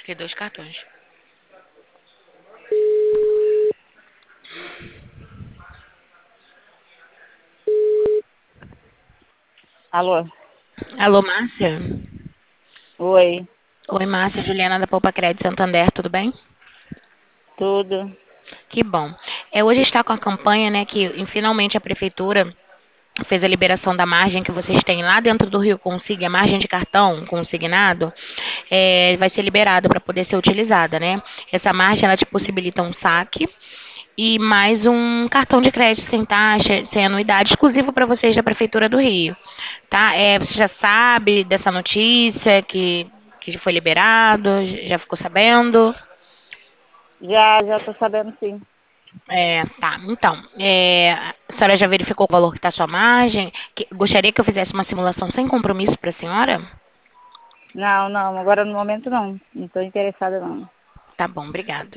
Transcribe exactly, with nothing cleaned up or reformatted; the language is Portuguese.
Ter dois cartões. Alô? Alô, Márcia? Oi, Oi, Márcia, Juliana da Poupa Crédito Santander, tudo bem? tudo? Que bom. É, hoje está com a campanha, né, que em- finalmente a prefeitura fez a liberação da margem que vocês têm lá dentro do Rio Consigo, a margem de cartão consignado, é, vai ser liberada para poder ser utilizada, né? Essa margem, ela te possibilita um saque e mais um cartão de crédito sem taxa, sem anuidade, exclusivo para vocês da Prefeitura do Rio, tá? É, você já sabe dessa notícia que, que foi liberado, já ficou sabendo? Já, já tô sabendo sim. É, tá. Então, é, a senhora já verificou o valor que está a sua margem? Que- gostaria que eu fizesse uma simulação sem compromisso para a senhora? Não, não, agora no momento não. Não tô interessada não. Tá bom, obrigada.